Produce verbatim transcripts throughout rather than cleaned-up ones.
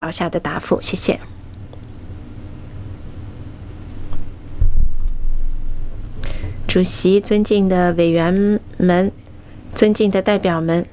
下的答复，谢谢。主席，尊敬的委员们，尊敬的代表们，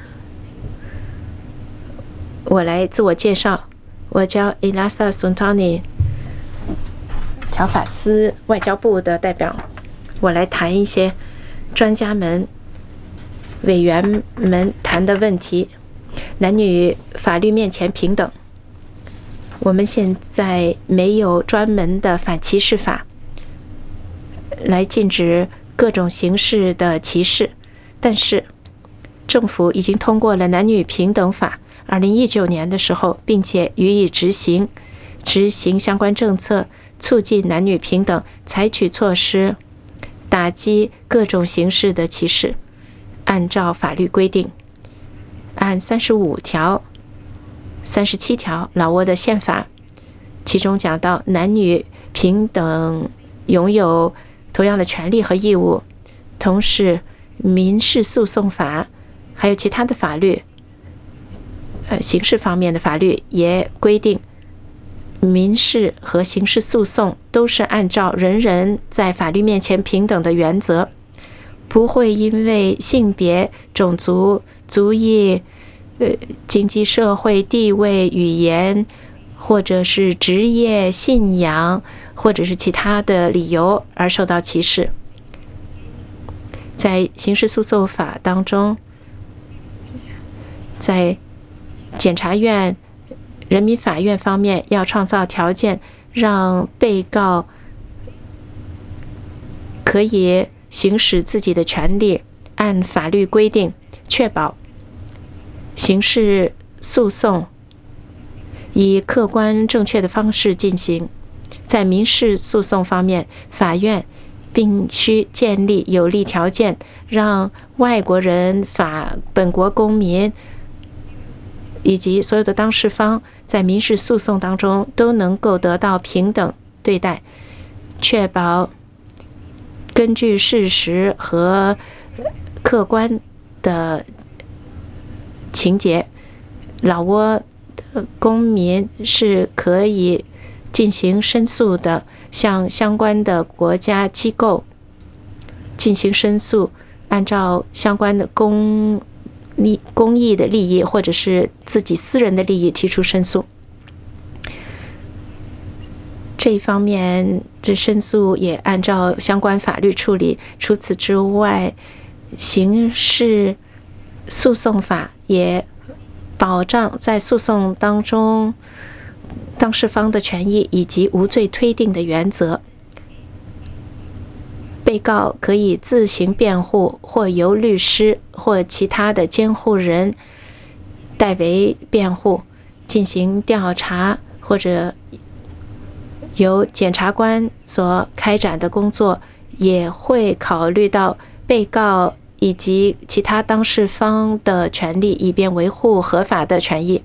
我来自我介绍，我叫 Elasa Sontani， 乔法斯外交部的代表，我来谈一些专家们、委员们谈的问题，男女法律面前平等。我们现在没有专门的反歧视法来禁止各种形式的歧视，但是政府已经通过了男女平等法二零一九年的时候，并且予以执行执行相关政策，促进男女平等，采取措施打击各种形式的歧视。按照法律规定，按三十五条三十七条老挝的宪法，其中讲到男女平等拥有同样的权利和义务。同时民事诉讼法还有其他的法律，呃，刑事方面的法律也规定，民事和刑事诉讼都是按照人人在法律面前平等的原则，不会因为性别、种族、族裔、呃，经济社会地位、语言，或者是职业、信仰，或者是其他的理由而受到歧视。在刑事诉讼法当中，在检察院、人民法院方面要创造条件，让被告可以行使自己的权利，按法律规定确保刑事诉讼以客观正确的方式进行。在民事诉讼方面，法院必须建立有利条件，让外国人、法本国公民以及所有的当事方在民事诉讼当中都能够得到平等对待，确保根据事实和客观的情节，老挝的公民是可以进行申诉的，向相关的国家机构进行申诉，按照相关的公利公益的利益或者是自己私人的利益提出申诉。这一方面这申诉也按照相关法律处理。除此之外，刑事诉讼法也保障在诉讼当中当事方的权益以及无罪推定的原则。被告可以自行辩护，或由律师或其他的监护人代为辩护，进行调查，或者由检察官所开展的工作也会考虑到被告以及其他当事方的权利，以便维护合法的权益。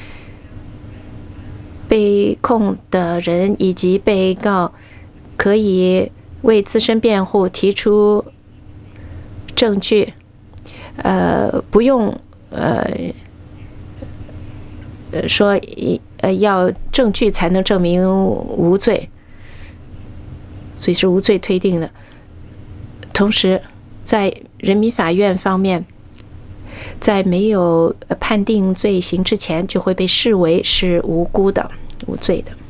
被控的人以及被告可以为自身辩护提出证据，呃，不用呃说呃要证据才能证明无罪，所以是无罪推定的。同时在人民法院方面，在没有判定罪行之前就会被视为是无辜的、无罪的。